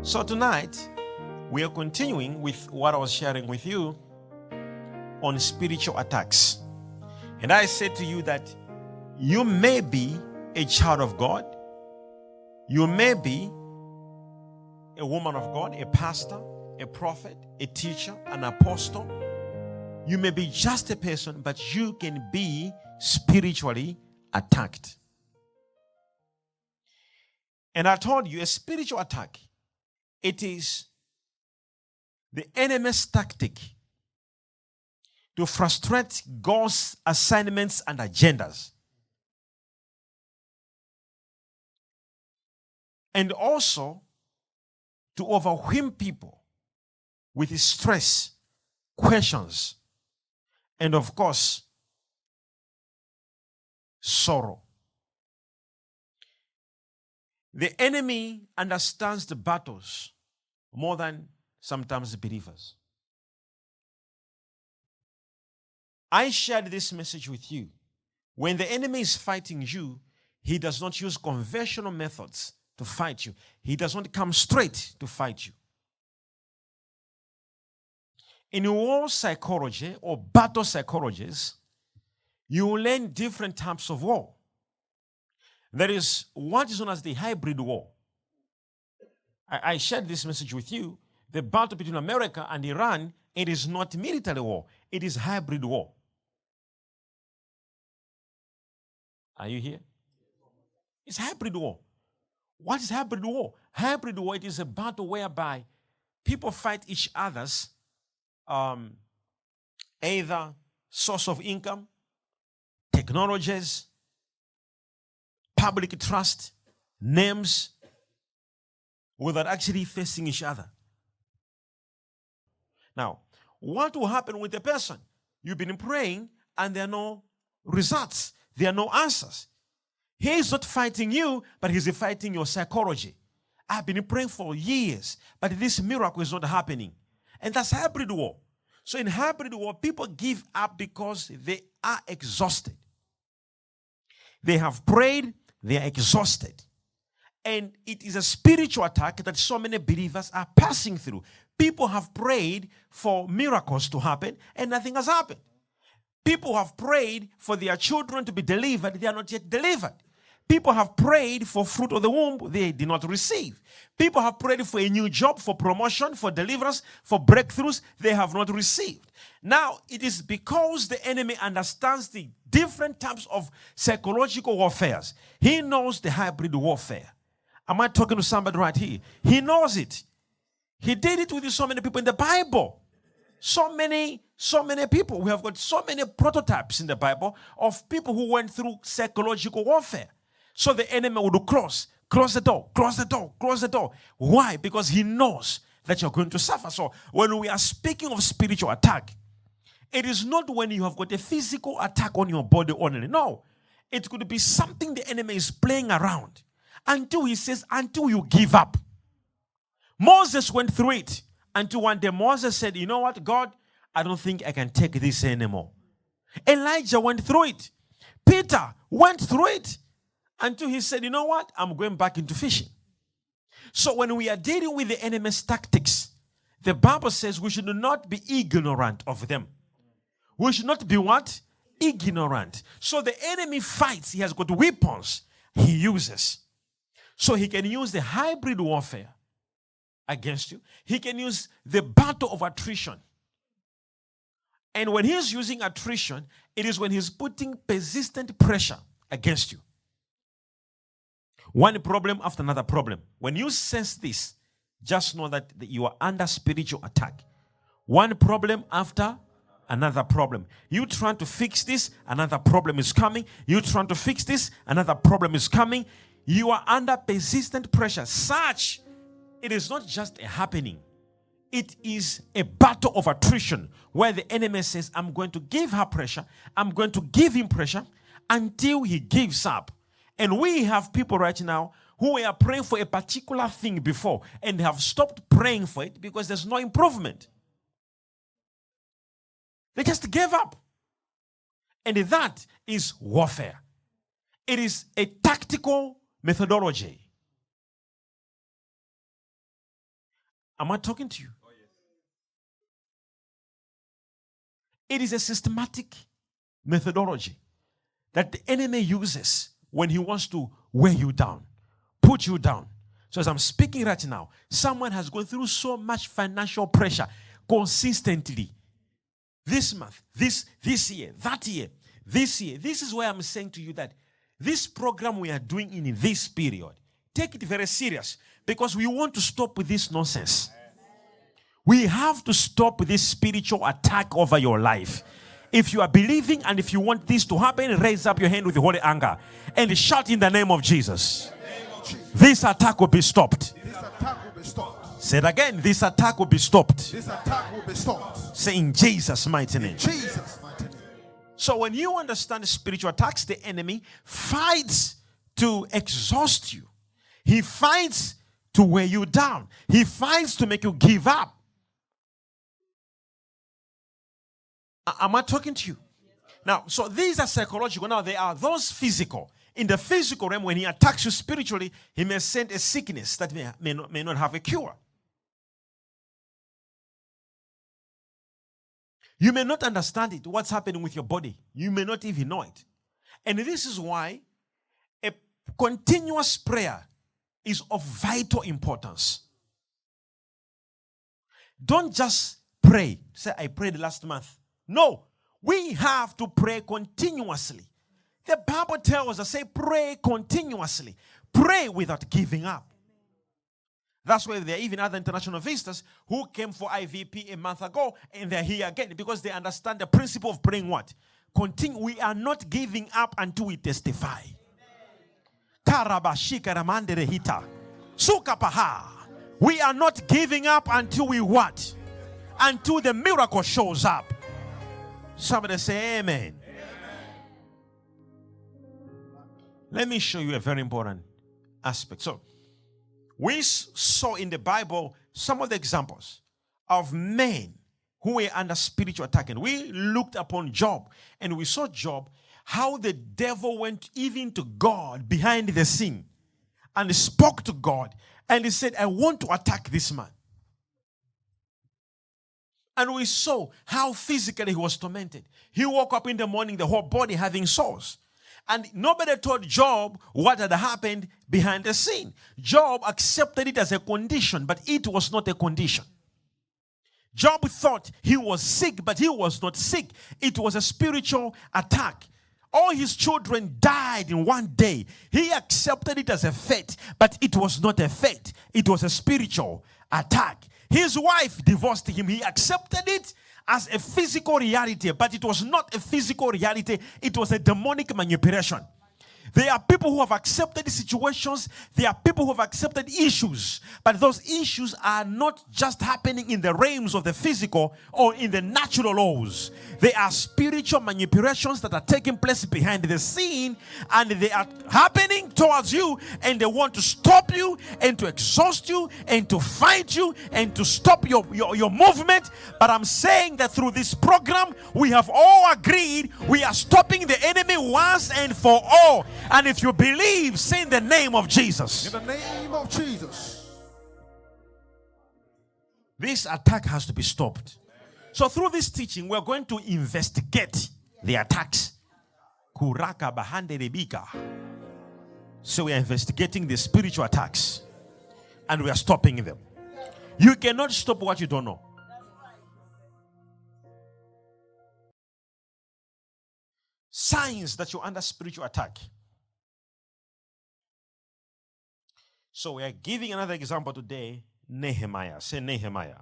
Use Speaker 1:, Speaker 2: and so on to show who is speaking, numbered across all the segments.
Speaker 1: So tonight, we are continuing with what I was sharing with you on spiritual attacks. And I said to you that you may be a child of God. You may be a woman of God, a pastor, a prophet, a teacher, an apostle. You may be just a person, but you can be spiritually attacked. And I told you, a spiritual attack, it is the enemy's tactic to frustrate God's assignments and agendas. And also to overwhelm people with stress, questions, and of course, sorrow. The enemy understands the battles more than sometimes believers. I shared this message with you. When the enemy is fighting you, he does not use conventional methods to fight you. He does not come straight to fight you. In war psychology or battle psychologies, you will learn different types of war. There is what is known as the hybrid war. I shared this message with you. The battle between America and Iran, it is not military war. It is hybrid war. Are you here? It's hybrid war. What is hybrid war? Hybrid war, it is a battle whereby people fight each other's either source of income, technologies, public trust, names, without actually facing each other. Now, what will happen with the person? You've been praying and there are no results. There are no answers. He is not fighting you, but he's fighting your psychology. I've been praying for years, but this miracle is not happening. And that's hybrid war. So in hybrid war, people give up because they are exhausted. They have prayed, they are exhausted. And it is a spiritual attack that so many believers are passing through. People have prayed for miracles to happen, and nothing has happened. People have prayed for their children to be delivered, they are not yet delivered. People have prayed for fruit of the womb, they did not receive. People have prayed for a new job, for promotion, for deliverance, for breakthroughs, they have not received. Now, it is because the enemy understands the different types of psychological warfares. He knows the hybrid warfare. Am I talking to somebody right here? He knows it. He did it with so many people in the Bible. So many people. We have got so many prototypes in the Bible of people who went through psychological warfare. So the enemy would close the door, close the door, close the door. Why? Because he knows that you're going to suffer. So when we are speaking of spiritual attack, it is not when you have got a physical attack on your body only. No. It could be something the enemy is playing around until he says, until you give up. Moses went through it until one day Moses said, you know what, God, I don't think I can take this anymore. Elijah went through it. Peter went through it until he said, you know what, I'm going back into fishing. So when we are dealing with the enemy's tactics, the Bible says we should not be ignorant of them. We should not be what? Ignorant. So the enemy fights. He has got weapons he uses. So he can use the hybrid warfare against you. He can use the battle of attrition. And when he's using attrition, it is when he's putting persistent pressure against you. One problem after another problem. When you sense this, just know that you are under spiritual attack. One problem after another problem. You trying to fix this, another problem is coming. You trying to fix this, another problem is coming. You are under persistent pressure. Such, it is not just a happening. It is a battle of attrition where the enemy says, I'm going to give her pressure. I'm going to give him pressure until he gives up. And we have people right now who are praying for a particular thing before and have stopped praying for it because there's no improvement. They just gave up. And that is warfare. It is a tactical methodology. Am I talking to you? It is a systematic methodology that the enemy uses when he wants to wear you down, put you down. So as I'm speaking right now, someone has gone through so much financial pressure consistently. This month, this year, that year, this year. This is why I'm saying to you that this program we are doing in this period, take it very serious, because we want to stop with this nonsense. We have to stop with this spiritual attack over your life. If you are believing and if you want this to happen, raise up your hand with the holy anger and shout in the name of Jesus. This attack will be stopped.
Speaker 2: This attack will be stopped.
Speaker 1: Say it again. This attack will be stopped.
Speaker 2: This attack will be stopped.
Speaker 1: Say in Jesus' mighty name.
Speaker 2: Jesus' mighty name.
Speaker 1: So when you understand spiritual attacks, the enemy fights to exhaust you. He fights to wear you down. He fights to make you give up. Am I talking to you? Now, so these are psychological. Now, they are those physical. In the physical realm, when he attacks you spiritually, he may send a sickness that may not have a cure. You may not understand it, what's happening with your body. You may not even know it. And this is why a continuous prayer is of vital importance. Don't just pray. Say, I prayed last month. No, we have to pray continuously. The Bible tells us, say, pray continuously. Pray without giving up. That's why there are even other international visitors who came for IVP a month ago and they're here again because they understand the principle of praying what? Continue. We are not giving up until we testify. We are not giving up until we what? Until the miracle shows up. Somebody say amen. Let me show you a very important aspect. So, we saw in the Bible some of the examples of men who were under spiritual attack. And we looked upon Job and we saw Job, how the devil went even to God behind the scene and spoke to God and he said, I want to attack this man. And we saw how physically he was tormented. He woke up in the morning, the whole body having sores. And nobody told Job what had happened behind the scene. Job accepted it as a condition, but it was not a condition. Job thought he was sick, but he was not sick. It was a spiritual attack. All his children died in one day. He accepted it as a fate, but it was not a fate. It was a spiritual attack. His wife divorced him. He accepted it as a physical reality, but it was not a physical reality. It was a demonic manipulation. There are people who have accepted situations. There are people who have accepted issues. But those issues are not just happening in the realms of the physical or in the natural laws. They are spiritual manipulations that are taking place behind the scene. And they are happening towards you. And they want to stop you and to exhaust you and to fight you and to stop your movement. But I'm saying that through this program, we have all agreed we are stopping the enemy once and for all. And if you believe, say in the name of Jesus.
Speaker 2: In the name of Jesus.
Speaker 1: This attack has to be stopped. So through this teaching, we're going to investigate the attacks. Kuraka bahande rebika. So we are investigating the spiritual attacks. And we are stopping them. You cannot stop what you don't know. Signs that you're under spiritual attack. So we are giving another example today. Nehemiah. Say Nehemiah.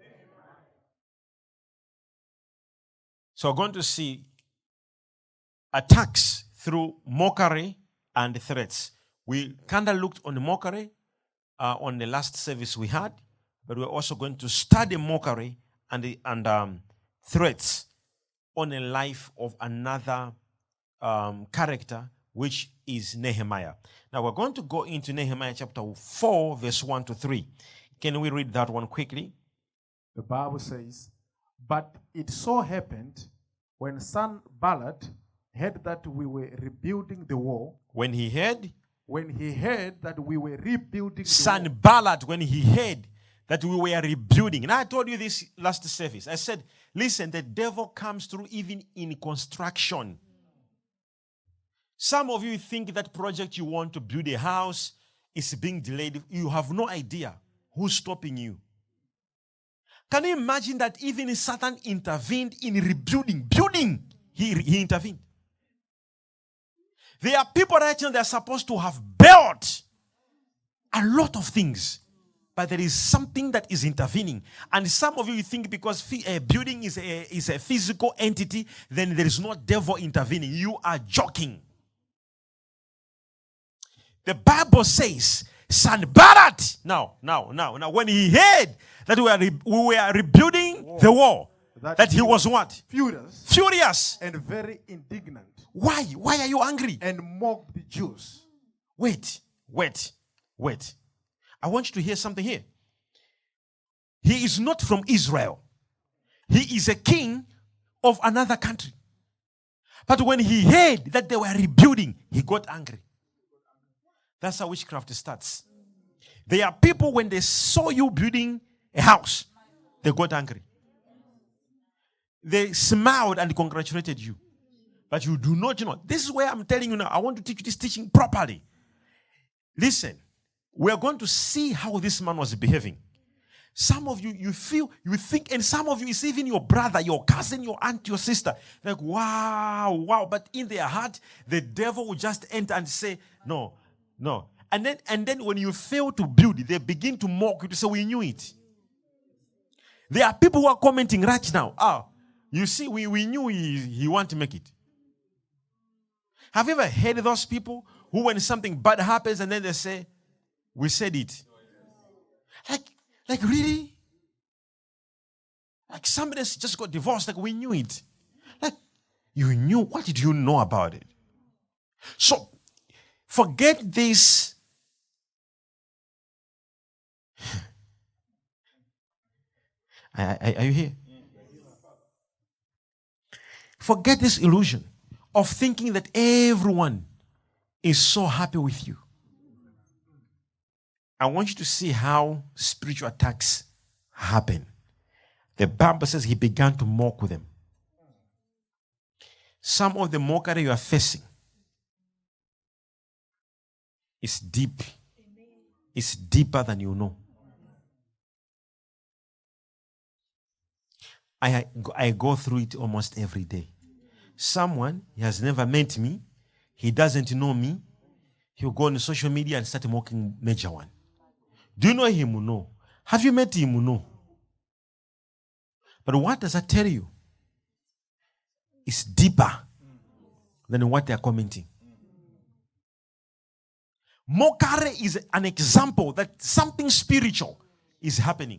Speaker 1: So we're going to see attacks through mockery and threats. We kind of looked on the mockery on the last service we had, but we're also going to study mockery and threats on the life of another character, which is Nehemiah. Now we're going to go into Nehemiah chapter 4, verse 1 to 3. Can we read that one quickly?
Speaker 2: The Bible says, but it so happened when Sanballat heard that we were rebuilding the wall.
Speaker 1: When he heard
Speaker 2: that we were rebuilding the
Speaker 1: Sanballat, when he heard that we were rebuilding. And I told you this last service. I said, listen, the devil comes through even in construction. Some of you think that project you want to build a house is being delayed. You have no idea who's stopping you. Can you imagine that even Satan intervened in rebuilding, building? He intervened. There are people right now that are supposed to have built a lot of things, but there is something that is intervening. And some of you think because a building is a physical entity, then there is no devil intervening. You are joking. The Bible says, Sanballat, now, when he heard that we were rebuilding the wall, that he was what? Furious.
Speaker 2: And very indignant.
Speaker 1: Why? Why are you angry?
Speaker 2: And mocked the Jews.
Speaker 1: Wait. I want you to hear something here. He is not from Israel. He is a king of another country. But when he heard that they were rebuilding, he got angry. That's how witchcraft starts. There are people, when they saw you building a house, they got angry. They smiled and congratulated you. But you do not know. This is where I'm telling you now. I want to teach you this teaching properly. Listen, we are going to see how this man was behaving. Some of you, you think, and some of you, it's even your brother, your cousin, your aunt, your sister. Like, wow. But in their heart, the devil will just enter and say, no. And then when you fail to build, they begin to mock you to say, we knew it. There are people who are commenting right now. You see, we knew he wanted to make it. Have you ever heard of those people who, when something bad happens and then they say, we said it? Like really? Like somebody just got divorced, like we knew it. Like, you knew? What did you know about it? So, forget this. Are you here? Forget this illusion of thinking that everyone is so happy with you. I want you to see how spiritual attacks happen. The Bible says he began to mock with them. Some of the mockery you are facing is deep. It's deeper than you know. I go through it almost every day. Someone, he has never met me, he doesn't know me, he'll go on social media and start mocking Major One. Do you know him? No. Have you met him? No. But what does that tell you? It's deeper than what they are commenting. Mockery is an example that something spiritual is happening.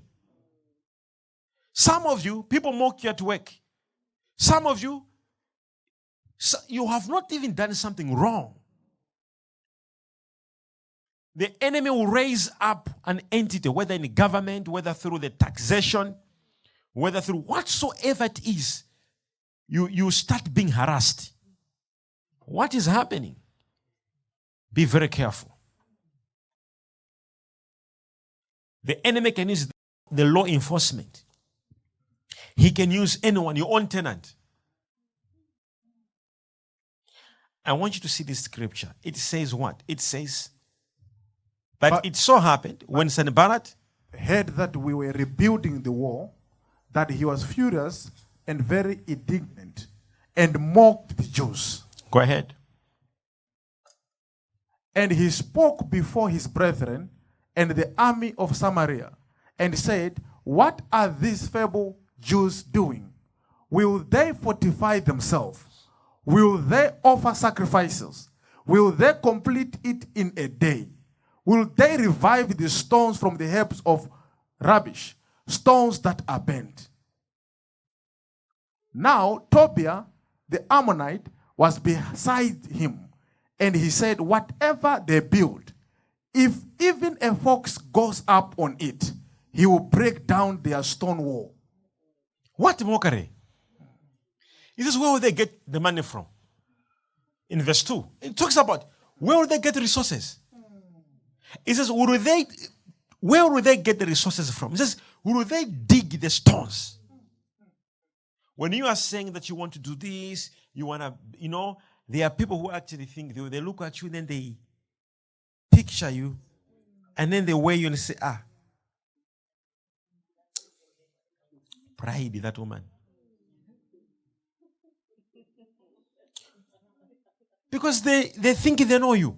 Speaker 1: Some of you, people mock you at work. Some of you, you have not even done something wrong. The enemy will raise up an entity, whether in the government, whether through the taxation, whether through whatsoever it is, you start being harassed. What is happening? Be very careful. The enemy can use the law enforcement. He can use anyone, your own tenant. I want you to see this scripture. It says what? It says, but it so happened when Sanballat
Speaker 2: heard that we were rebuilding the wall, that he was furious and very indignant and mocked the Jews.
Speaker 1: Go ahead.
Speaker 2: And he spoke before his brethren and the army of Samaria and said, what are these feeble Jews doing? Will they fortify themselves? Will they offer sacrifices? Will they complete it in a day? Will they revive the stones from the heaps of rubbish, stones that are bent? Now Tobiah the Ammonite was beside him, and he said, whatever they build, if even a fox goes up on it, he will break down their stone wall.
Speaker 1: What mockery? This is where will they get the money from? In verse 2, it talks about where will they get resources? It says, will Where will they get the resources from? He says, will they dig the stones? When you are saying that you want to do this, you want to, there are people who actually think, they look at you, then they picture you, and then they weigh you and say, pride, that woman. Because they think they know you.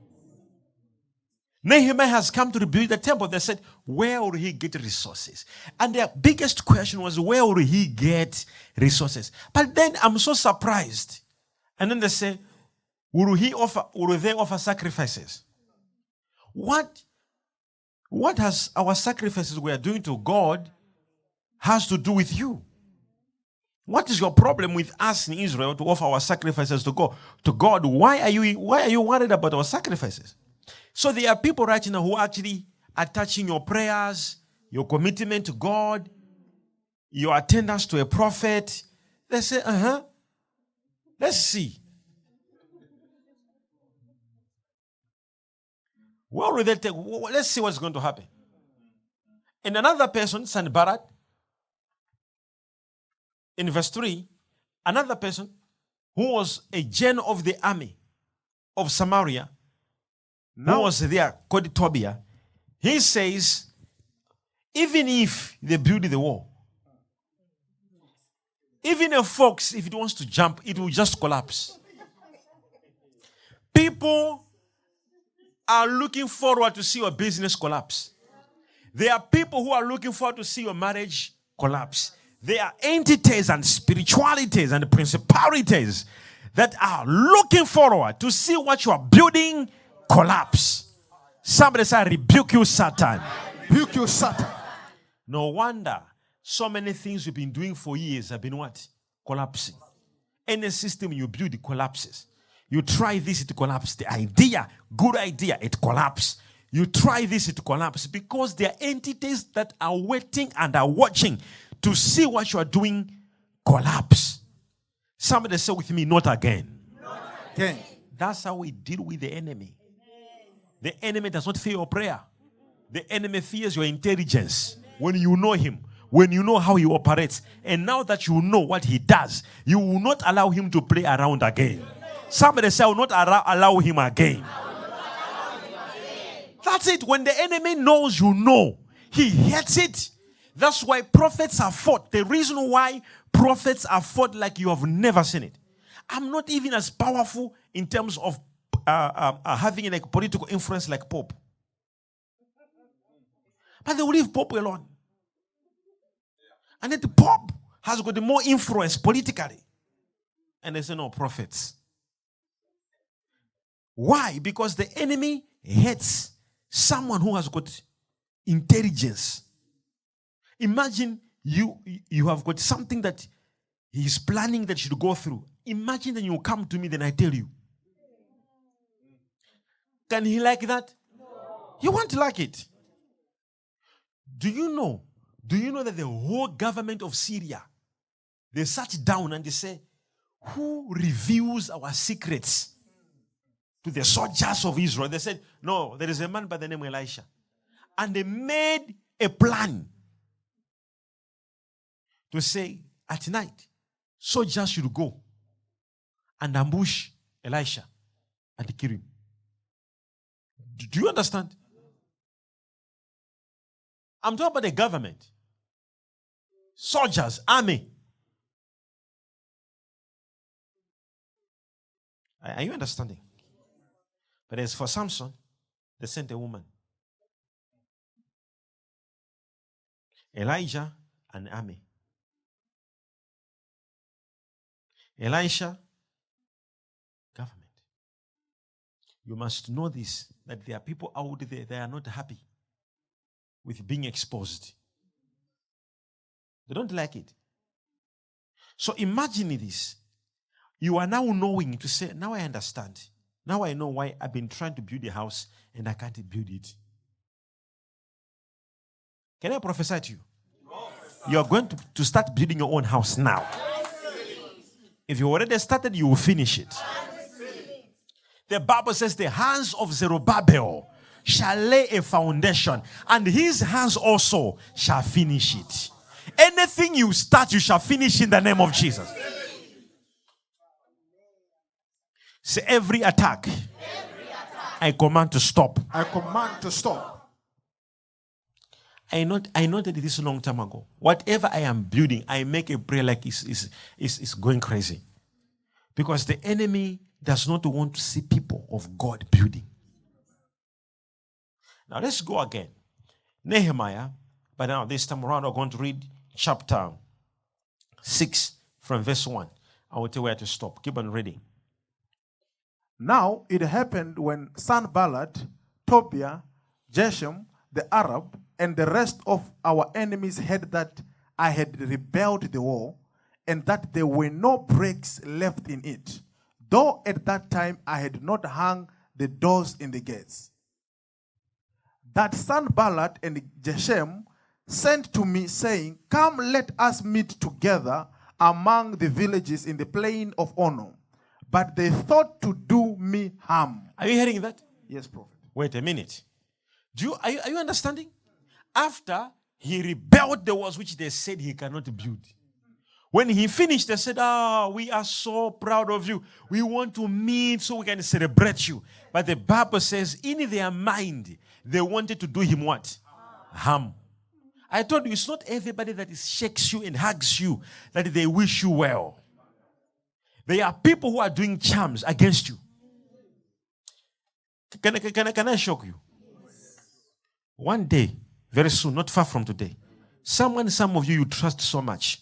Speaker 1: Nehemiah has come to rebuild the temple. They said, where will he get resources? And their biggest question was, where will he get resources? But then I'm so surprised. And then they say, will they offer sacrifices? What has our sacrifices we are doing to God has to do with you? What is your problem with us in Israel to offer our sacrifices to God? Why are you worried about our sacrifices? So there are people right now who actually are touching your prayers, your commitment to God, your attendance to a prophet. They say, let's see. What will they take? Let's see what's going to happen. And another person, Sanballat, in verse 3, another person who was a general of the army of Samaria, who was there, called Tobiah, he says, even if they build the wall, even a fox, if it wants to jump, it will just collapse. People are looking forward to see your business collapse. There are people who are looking forward to see your marriage collapse. There are entities and spiritualities and principalities that are looking forward to see what you are building collapse. Somebody say, rebuke you, Satan.
Speaker 2: Rebuke you, Satan.
Speaker 1: No wonder so many things you've been doing for years have been what? Collapsing. Any system you build, it collapses. You try this, it collapses. The idea, good idea, it collapses. You try this, it collapses. Because there are entities that are waiting and are watching to see what you are doing collapse. Somebody say with me, not again.
Speaker 2: Not again.
Speaker 1: That's how we deal with the enemy. The enemy does not fear your prayer. The enemy fears your intelligence. When you know him, when you know how he operates, and now that you know what he does, you will not allow him to play around again. Somebody say, I will not allow him again. That's it. When the enemy knows you know, he hates it. That's why prophets are fought. The reason why prophets are fought like you have never seen it. I'm not even as powerful in terms of having like political influence like Pope. But they will leave Pope alone. And then the Pope has got the more influence politically. And they say, no, prophets. Why? Because the enemy hates someone who has got intelligence. Imagine you have got something that he's planning that you should go through. Imagine that you come to me, then I tell you. Can he like that? No. He won't like it. Do you know that the whole government of Syria, they sat down and they say, who reveals our secrets to the soldiers of Israel? They said, no, there is a man by the name of Elisha. And they made a plan to say, at night, soldiers should go and ambush Elisha and kill him. Do you understand? I'm talking about the government. Soldiers, army. Are you understanding? But as for Samson, they sent a woman. Elijah, an army. Elisha, government. You must know this, that there are people out there that are not happy with being exposed. They don't like it. So imagine this. You are now knowing to say, now I understand. Now I know why I've been trying to build a house and I can't build it. Can I prophesy to you? You are going to start building your own house now. If you already started, you will finish it. The Bible says the hands of Zerubbabel shall lay a foundation, and his hands also shall finish it. Anything you start, you shall finish in the name of Jesus. Say, every attack, I command to stop.
Speaker 2: I command to stop.
Speaker 1: I noted this a long time ago. Whatever I am building, I make a prayer like it's going crazy. Because the enemy does not want to see people of God building. Now let's go again. Nehemiah, but now this time around we're going to read chapter 6 from verse 1. I will tell you where to stop. Keep on reading.
Speaker 2: Now it happened when Sanballat, Tobiah, Geshem, the Arab, and the rest of our enemies heard that I had rebelled the wall, and that there were no breaks left in it, though at that time I had not hung the doors in the gates. That Sanballat and Geshem sent to me, saying, Come, let us meet together among the villages in the plain of Ono. But they thought to do me harm.
Speaker 1: Are you hearing that?
Speaker 2: Yes, Prophet.
Speaker 1: Wait a minute. Are you understanding? After he rebelled the walls which they said he cannot build. When he finished, they said, we are so proud of you. We want to meet so we can celebrate you. But the Bible says, in their mind, they wanted to do him what? Harm. I told you, it's not everybody that shakes you and hugs you that they wish you well. There are people who are doing charms against you. Can I shock you? One day, very soon, not far from today, some of you trust so much,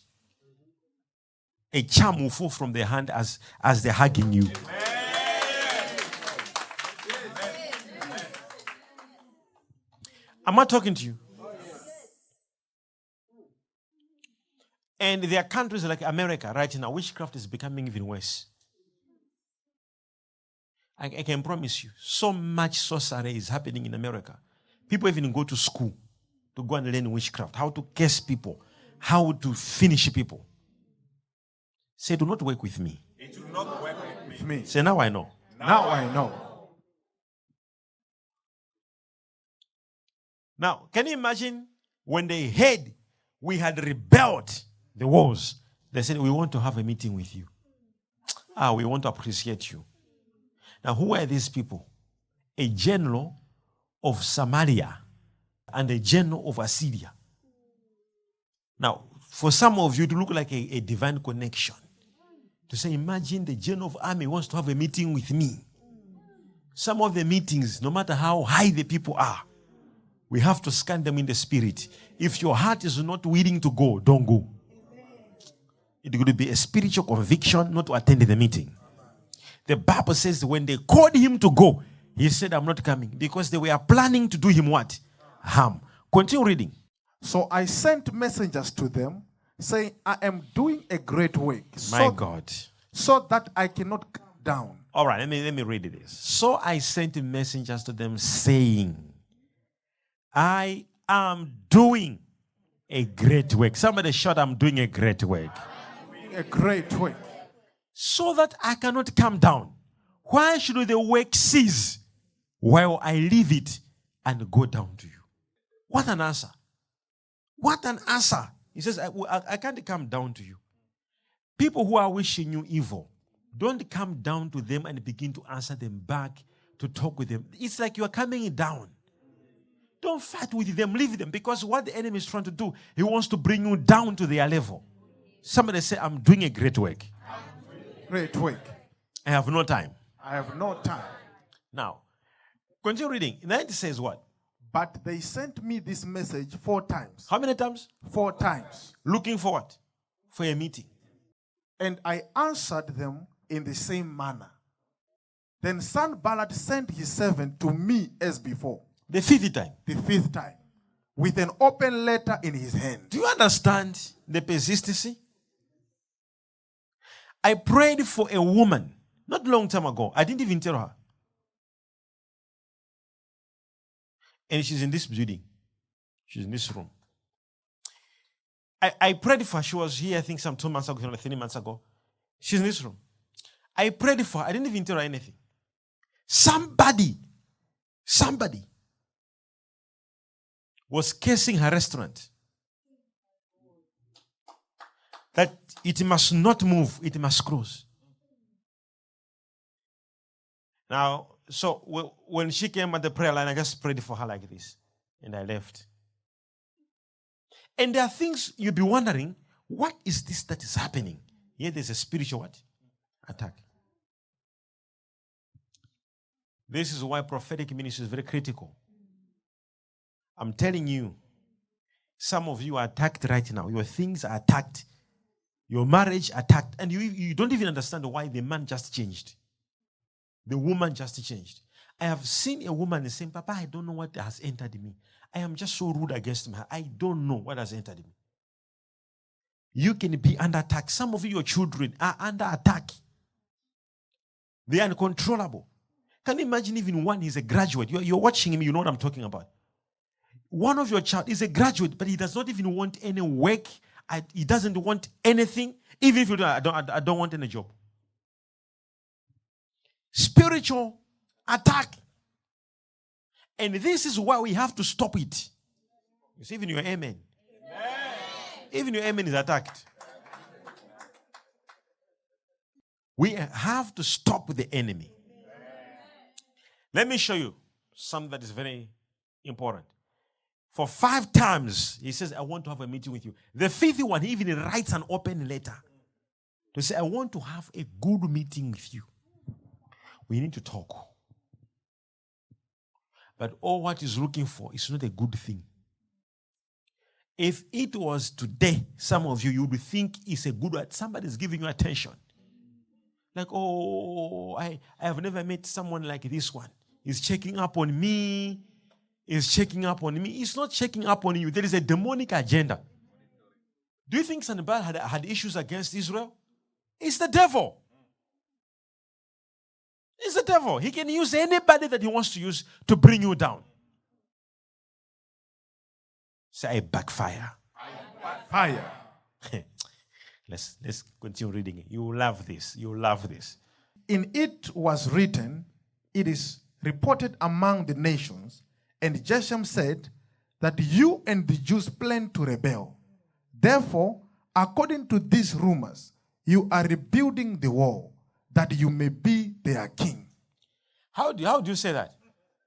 Speaker 1: a charm will fall from their hand as they're hugging you. Am I talking to you? And there are countries like America right now, witchcraft is becoming even worse. I can promise you, so much sorcery is happening in America. People even go to school to go and learn witchcraft, how to curse people, how to finish people. Say, do not work with me.
Speaker 2: It will not work with me.
Speaker 1: Say, now I know.
Speaker 2: Now I know.
Speaker 1: Now, can you imagine when they heard we had rebelled the walls, they said, we want to have a meeting with you. We want to appreciate you. Now, who are these people? A general of Samaria and a general of Assyria. Now, for some of you to look like a divine connection, to say, imagine the general of army wants to have a meeting with me. Some of the meetings, no matter how high the people are, we have to scan them in the spirit. If your heart is not willing to go, don't go. It could be a spiritual conviction not to attend the meeting. The Bible says when they called him to go, he said, I'm not coming. Because they were planning to do him what? Harm. Continue reading.
Speaker 2: So I sent messengers to them, saying, I am doing a great work.
Speaker 1: My God.
Speaker 2: So that I cannot come down.
Speaker 1: All right, let me read this. So I sent messengers to them, saying, I am doing a great work. Somebody shout, I'm doing a great work.
Speaker 2: A great work.
Speaker 1: So that I cannot come down. Why should the work cease while I leave it and go down to you? What an answer. What an answer. He says, I can't come down to you. People who are wishing you evil, don't come down to them and begin to answer them back, to talk with them. It's like you are coming down. Don't fight with them, leave them. Because what the enemy is trying to do, he wants to bring you down to their level. Somebody say, I'm doing a great work.
Speaker 2: Great work.
Speaker 1: I have no time.
Speaker 2: I have no time.
Speaker 1: Now, continue reading. Then it says what?
Speaker 2: But they sent me this message 4 times.
Speaker 1: How many times?
Speaker 2: 4 times.
Speaker 1: Looking for what? For a meeting.
Speaker 2: And I answered them in the same manner. Then Sanballat sent his servant to me as before.
Speaker 1: The 5th time.
Speaker 2: The 5th time. With an open letter in his hand.
Speaker 1: Do you understand the persistency? I prayed for a woman not long time ago. I didn't even tell her. And she's in this building. She's in this room. I prayed for her. She was here, I think, some 2 months ago, 3 months ago. She's in this room. I prayed for her. I didn't even tell her anything. Somebody was cursing her restaurant. That it must not move, it must close. Now, so when she came at the prayer line, I just prayed for her like this. And I left. And there are things you'll be wondering, what is this that is happening? Here there's a spiritual what? Attack. This is why prophetic ministry is very critical. I'm telling you, some of you are attacked right now. Your things are attacked. Your marriage attacked. And you don't even understand why the man just changed. The woman just changed. I have seen a woman saying, Papa, I don't know what has entered me. I am just so rude against her. I don't know what has entered me. You can be under attack. Some of your children are under attack. They are uncontrollable. Can you imagine even one is a graduate? You're watching him, you know what I'm talking about. One of your child is a graduate, but he does not even want any work. He doesn't want anything. Even if you don't, I don't want any job. Spiritual attack. And this is why we have to stop it. You see, even your amen. Even your amen is attacked. We have to stop the enemy. Let me show you something that is very important. For 5 times, he says, I want to have a meeting with you. The 5th one, he even writes an open letter to say, I want to have a good meeting with you. We need to talk. But all what he's looking for is not a good thing. If it was today, some of you would think it's a good one. Somebody's giving you attention. Like, oh, I have never met someone like this one. He's checking up on me. He's checking up on me. He's not checking up on you. There is a demonic agenda. Do you think Sanballat had issues against Israel? It's the devil. It's the devil. He can use anybody that he wants to use to bring you down. Say, I backfire.
Speaker 2: Fire.
Speaker 1: Let's continue reading it. You will love this. You will love this.
Speaker 2: In it was written, it is reported among the nations, and Geshem said that you and the Jews plan to rebel. Therefore, according to these rumors, you are rebuilding the wall, that you may be their king.
Speaker 1: How do you say that?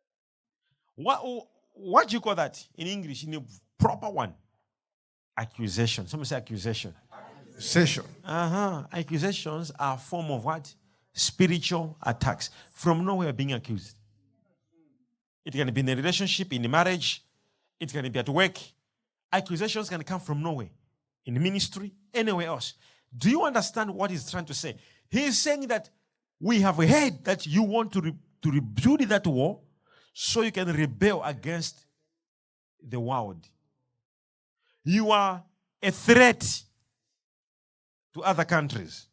Speaker 1: What do you call that in English, in a proper one? Accusation. Somebody say accusation.
Speaker 2: Accusation.
Speaker 1: Accusations are a form of what? Spiritual attacks. From nowhere being accused. It can be in a relationship, in a marriage. It can be at work. Accusations can come from nowhere. In ministry, anywhere else. Do you understand what he's trying to say? He is saying that we have heard that you want to rebuild that wall so you can rebel against the world. You are a threat to other countries.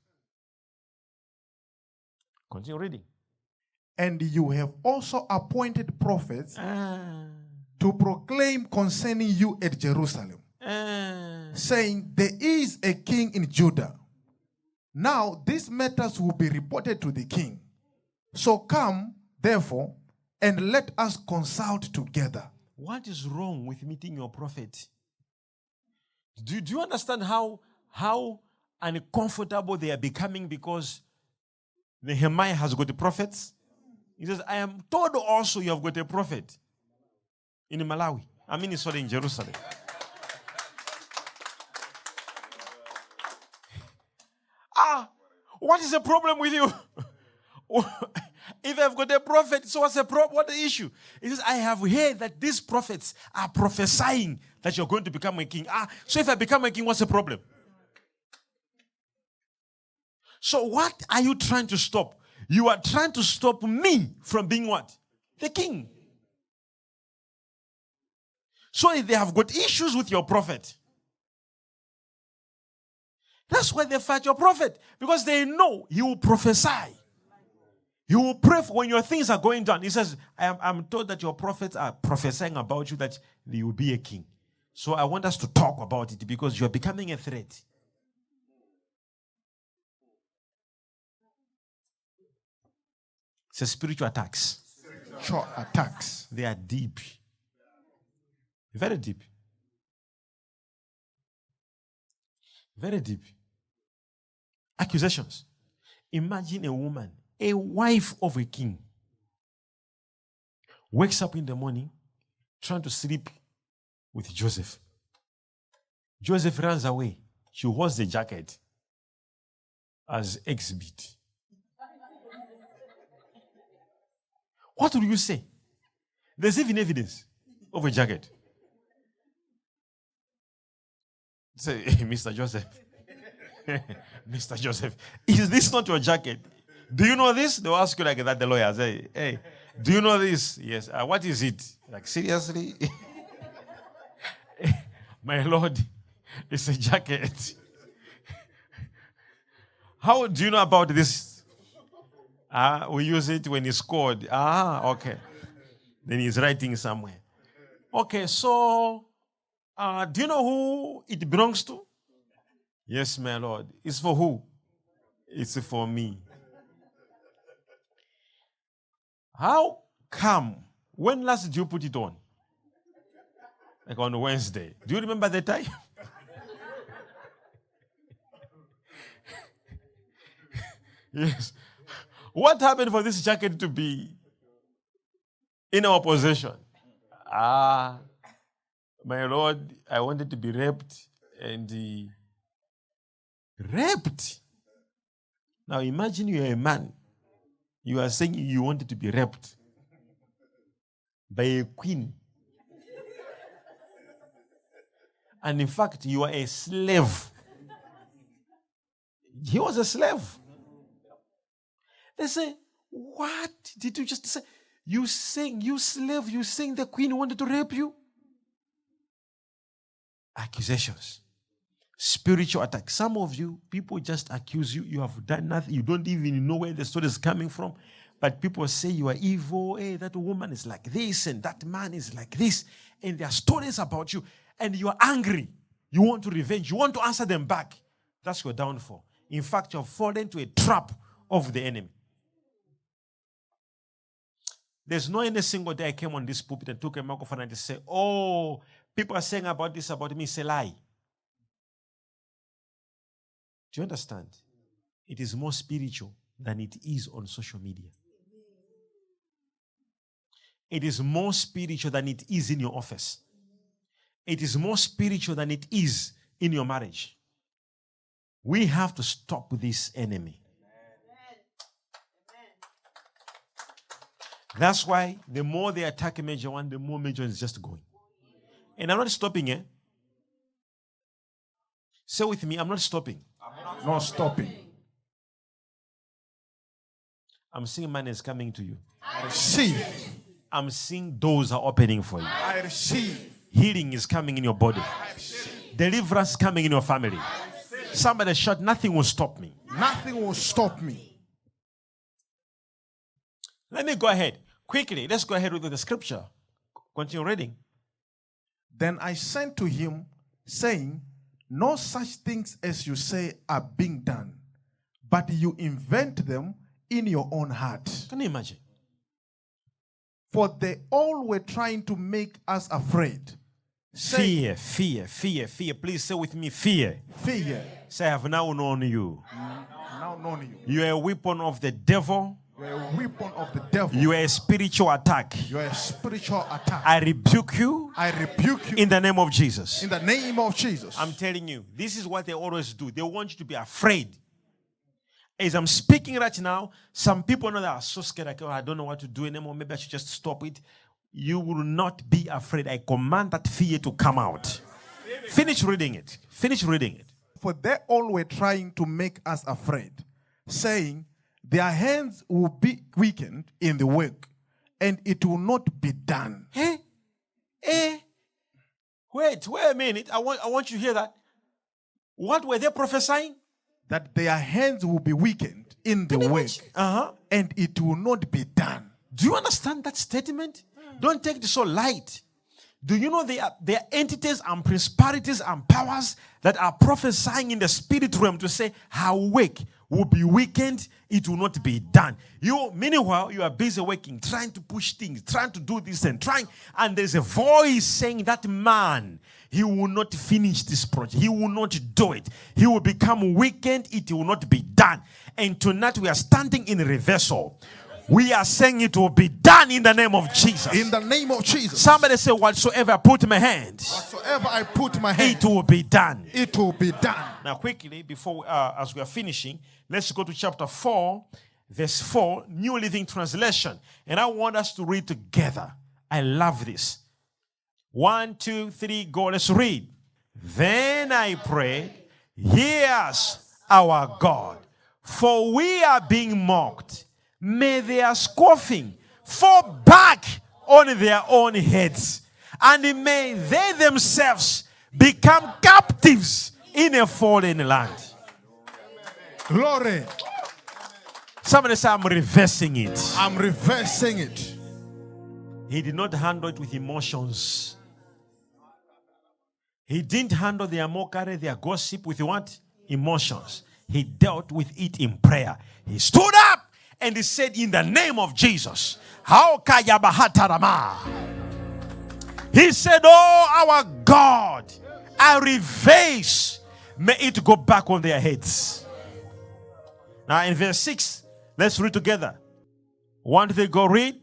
Speaker 1: Continue reading.
Speaker 2: And you have also appointed prophets to proclaim concerning you at Jerusalem, saying, there is a king in Judah. Now these matters will be reported to the king. So come, therefore, and let us consult together.
Speaker 1: What is wrong with meeting your prophet? Do you understand how uncomfortable they are becoming because Nehemiah has got the prophets? He says, I am told also you have got a prophet in Malawi. I mean, it's in Jerusalem. What is the problem with you? If I've got a prophet, so what's the problem? What the issue? He says, I have heard that these prophets are prophesying that you're going to become a king. So if I become a king, what's the problem? So what are you trying to stop? You are trying to stop me from being what? The king. So if they have got issues with your prophet, that's why they fight your prophet. Because they know he will prophesy. He will pray for when your things are going down. He says, I'm told that your prophets are prophesying about you that you will be a king. So I want us to talk about it because you're becoming a threat. It's a spiritual attacks.
Speaker 2: Spiritual attacks.
Speaker 1: They are deep. Very deep. Very deep. Accusations. Imagine a woman, a wife of a king, wakes up in the morning trying to sleep with Joseph. Joseph runs away. She holds the jacket as exhibit. What will you say? There's even evidence of a jacket. Say, hey, Mr. Joseph. Mr. Joseph, is this not your jacket? Do you know this? They'll ask you like that, the lawyer. Say, hey, do you know this? Yes. What is it? Like, seriously? My Lord, it's a jacket. How do you know about this? We use it when it's called. Okay. Then he's writing somewhere. Okay, so do you know who it belongs to? Yes, my Lord. It's for who? It's for me. How come? When last did you put it on? Like on Wednesday. Do you remember the time? Yes. What happened for this jacket to be in our possession? My Lord, I wanted to be raped and raped. Now imagine you're a man. You are saying you wanted to be raped by a queen. And in fact, you are a slave. He was a slave. They say, what did you just say? You saying, you slave, you saying the queen wanted to rape you? Accusations. Spiritual attack. Some of you, people just accuse you. You have done nothing. You don't even know where the story is coming from. But people say you are evil. Hey, that woman is like this and that man is like this. And there are stories about you. And you are angry. You want to revenge. You want to answer them back. That's your downfall. In fact, you have fallen into a trap of the enemy. There's no any single day I came on this pulpit and took a microphone and say, oh, people are saying about this about me. It's a lie. Do you understand? It is more spiritual than it is on social media. It is more spiritual than it is in your office. It is more spiritual than it is in your marriage. We have to stop this enemy. That's why the more they attack a major one, the more major is just going. And I'm not stopping, eh? Say with me, I'm not stopping.
Speaker 2: I'm not stopping.
Speaker 1: I'm seeing money is coming to you.
Speaker 2: I receive.
Speaker 1: I'm seeing doors are opening for you.
Speaker 2: I receive.
Speaker 1: Healing is coming in your body. Deliverance is coming in your family. Somebody shout, nothing will stop me.
Speaker 2: Nothing will stop me.
Speaker 1: Let me go ahead. Quickly, let's go ahead with the scripture. Continue reading.
Speaker 2: Then I sent to him, saying, no such things as you say are being done, but you invent them in your own heart.
Speaker 1: Can you imagine?
Speaker 2: For they all were trying to make us afraid.
Speaker 1: Fear, fear, fear, fear. Please say with me, fear.
Speaker 2: Fear.
Speaker 1: Say, I have now known you.
Speaker 2: Now known you.
Speaker 1: You are a weapon of the devil.
Speaker 2: You are a weapon of the devil.
Speaker 1: You are a spiritual attack.
Speaker 2: You are a spiritual attack.
Speaker 1: I rebuke you.
Speaker 2: I rebuke you.
Speaker 1: In the name of Jesus.
Speaker 2: In the name of Jesus.
Speaker 1: I'm telling you, this is what they always do. They want you to be afraid. As I'm speaking right now, some people know that are so scared, like, oh, I don't know what to do anymore. Maybe I should just stop it. You will not be afraid. I command that fear to come out. Finish reading it. Finish reading it.
Speaker 2: For they all were trying to make us afraid, saying, their hands will be weakened in the work, and it will not be done.
Speaker 1: Wait a minute. I want you to hear that. What were they prophesying?
Speaker 2: That their hands will be weakened in the work, and it will not be done.
Speaker 1: Do you understand that statement? Don't take it so light. Do you know there are entities and principalities and powers that are prophesying in the spirit realm to say how work will be weakened, it will not be done. Meanwhile, you are busy working, trying to push things, trying to do this and there's a voice saying that man, he will not finish this project. He will not do it. He will become weakened, it will not be done. And tonight we are standing in reversal. We are saying it will be done in the name of Jesus.
Speaker 2: In the name of Jesus.
Speaker 1: Somebody say, whatsoever I put my hand,
Speaker 2: Whatsoever I put my hand,
Speaker 1: it will be done.
Speaker 2: it will be done.
Speaker 1: Now, quickly, before as we are finishing, let's go to chapter 4, verse 4, New Living Translation. And I want us to read together. I love this. 1, 2, 3, go. Let's read. Then I pray, hear us, our God, for we are being mocked. May their scoffing fall back on their own heads, and may they themselves become captives in a foreign land.
Speaker 2: Glory.
Speaker 1: Somebody say, I'm reversing it.
Speaker 2: I'm reversing it.
Speaker 1: He did not handle it with emotions. He didn't handle their mockery, their gossip with what? Emotions. He dealt with it in prayer. He stood up and he said, in the name of Jesus, he said, oh, our God, I reverse. May it go back on their heads. Now in verse 6, let's read together. 1, 2, 3, go read.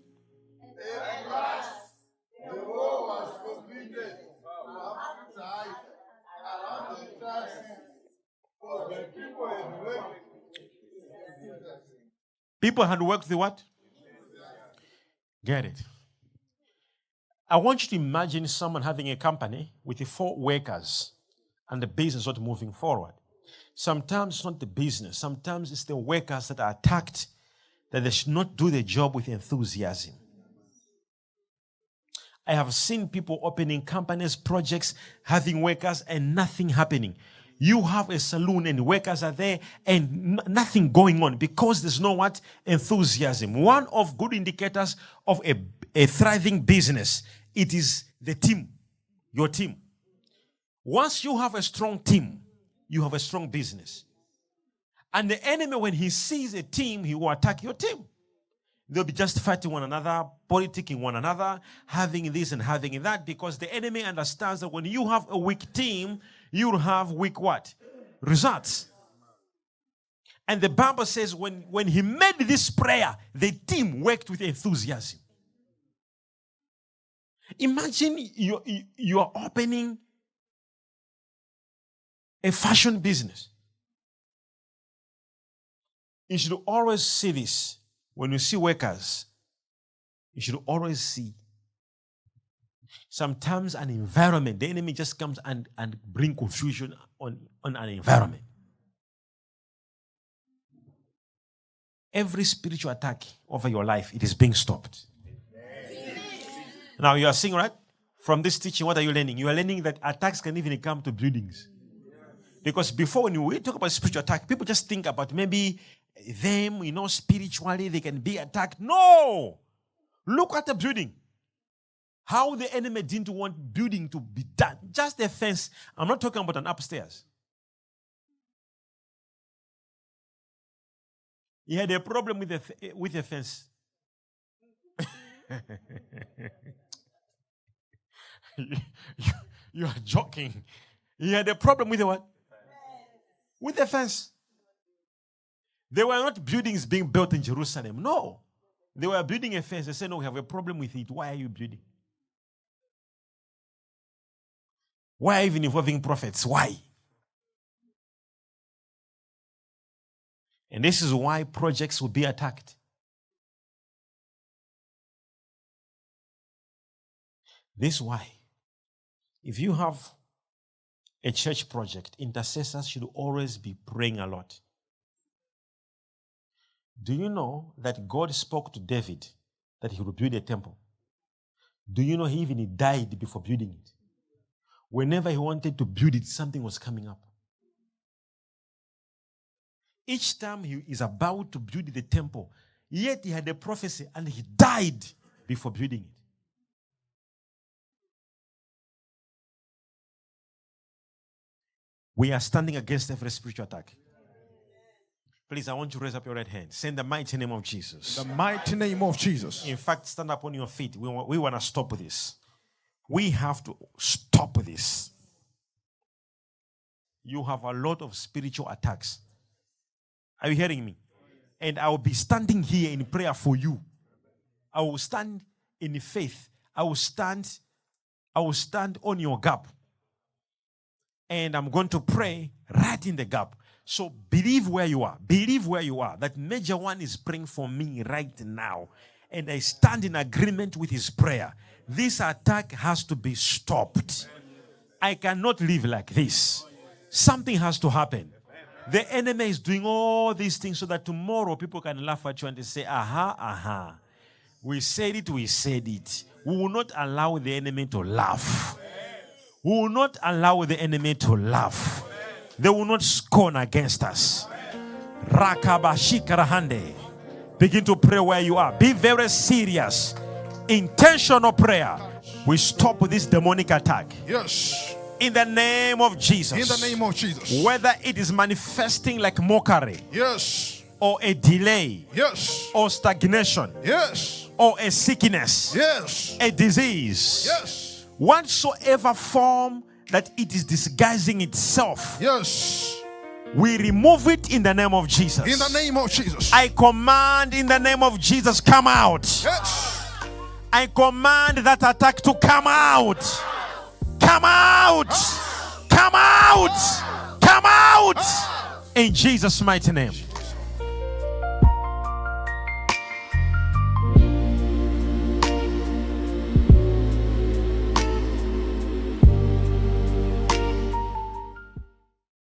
Speaker 1: People had worked the what? Get it. I want you to imagine someone having a company with 4 workers and the business not moving forward. Sometimes it's not the business. Sometimes it's the workers that are attacked, that they should not do the job with enthusiasm. I have seen people opening companies, projects, having workers and nothing happening. You have a saloon and workers are there and nothing going on because there's no what? Enthusiasm. One of good indicators of a thriving business, it is the team, your team. Once you have a strong team, you have a strong business. And the enemy, when he sees a team, he will attack your team. They'll be just fighting one another, politicking one another, having this and having that, because the enemy understands that when you have a weak team, you'll have weak what? Results. And the Bible says when he made this prayer, the team worked with enthusiasm. Imagine you are opening a fashion business. You should always see this. When you see workers, you should always see sometimes an environment. The enemy just comes and bring confusion on an environment. Every spiritual attack over your life, it is being stopped. Now you are seeing, right? From this teaching, what are you learning? You are learning that attacks can even come to buildings. Because before, when we talk about spiritual attack, people just think about maybe them, spiritually, they can be attacked. No! Look at the building. How the enemy didn't want building to be done. Just a fence. I'm not talking about an upstairs. He had a problem with the fence. You are joking. He had a problem with the what? With the fence. There were not buildings being built in Jerusalem. No. They were building a fence. They said, no, we have a problem with it. Why are you building? Why even involving prophets? Why? And this is why projects will be attacked. This is why. If you have a church project, intercessors should always be praying a lot. Do you know that God spoke to David that he would build a temple? Do you know he even died before building it? Whenever he wanted to build it, something was coming up. Each time he is about to build the temple, yet he had a prophecy and he died before building it. We are standing against every spiritual attack. Please, I want you to raise up your right hand. Say in the mighty name of Jesus.
Speaker 3: The mighty name of Jesus.
Speaker 1: In fact, stand up on your feet. We want to stop this. We have to stop this. You have a lot of spiritual attacks. Are you hearing me? And I will be standing here in prayer for you. I will stand in faith. I will stand on your gap. And I'm going to pray right in the gap. So believe where you are. Believe where you are. That Major One is praying for me right now. And I stand in agreement with his prayer. This attack has to be stopped. I cannot live like this. Something has to happen. The enemy is doing all these things so that tomorrow people can laugh at you and they say, aha. We said it. We will not allow the enemy to laugh. We will not allow the enemy to laugh. They will not scorn against us. Rakabashikarahande. Begin to pray where you are. Be very serious. Intentional prayer. We stop this demonic attack.
Speaker 3: Yes.
Speaker 1: In the name of Jesus.
Speaker 3: In the name of Jesus.
Speaker 1: Whether it is manifesting like mockery.
Speaker 3: Yes.
Speaker 1: Or a delay.
Speaker 3: Yes.
Speaker 1: Or stagnation.
Speaker 3: Yes.
Speaker 1: Or a sickness.
Speaker 3: Yes.
Speaker 1: A disease.
Speaker 3: Yes.
Speaker 1: Whatsoever form that it is disguising itself.
Speaker 3: Yes.
Speaker 1: We remove it in the name of Jesus.
Speaker 3: In the name of Jesus.
Speaker 1: I command in the name of Jesus, come out.
Speaker 3: Yes.
Speaker 1: I command that attack to come out. Come out. Come out. Come out. In Jesus' mighty name.